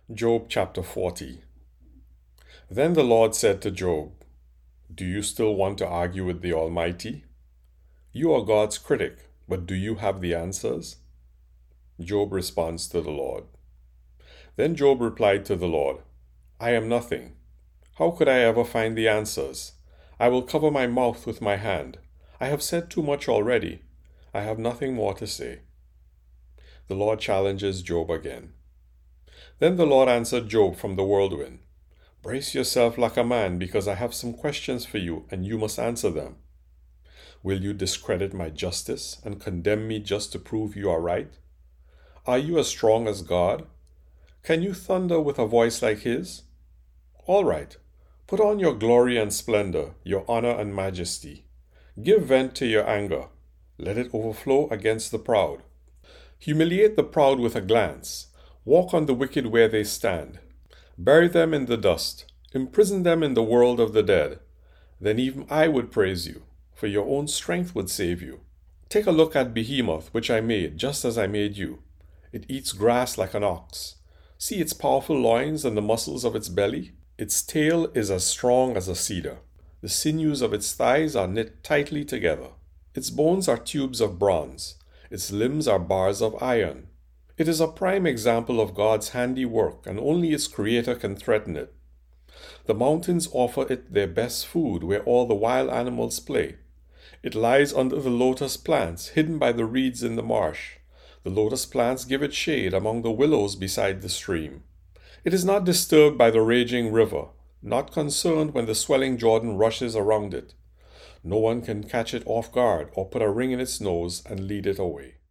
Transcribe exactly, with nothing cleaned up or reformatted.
Job chapter forty. Then the Lord said to Job, "Do you still want to argue with the Almighty? You are God's critic, but do you have the answers?" Job responds to the Lord. Then Job replied to the Lord, "I am nothing. How could I ever find the answers? I will cover my mouth with my hand. I have said too much already. I have nothing more to say." The Lord challenges Job again. Then the Lord answered Job from the whirlwind, "Brace yourself like a man, because I have some questions for you, and you must answer them. Will you discredit my justice and condemn me just to prove you are right? Are you as strong as God? Can you thunder with a voice like his? All right, put on your glory and splendor, your honor and majesty. Give vent to your anger. Let it overflow against the proud. Humiliate the proud with a glance. Walk on the wicked where they stand. Bury them in the dust. Imprison them in the world of the dead. Then even I would praise you, for your own strength would save you. Take a look at Behemoth, which I made, just as I made you. It eats grass like an ox. See its powerful loins and the muscles of its belly. Its tail is as strong as a cedar. The sinews of its thighs are knit tightly together. Its bones are tubes of bronze. Its limbs are bars of iron. It is a prime example of God's handiwork, and only its creator can threaten it. The mountains offer it their best food, where all the wild animals play. It lies under the lotus plants, hidden by the reeds in the marsh. The lotus plants give it shade among the willows beside the stream. It is not disturbed by the raging river, not concerned when the swelling Jordan rushes around it. No one can catch it off guard or put a ring in its nose and lead it away.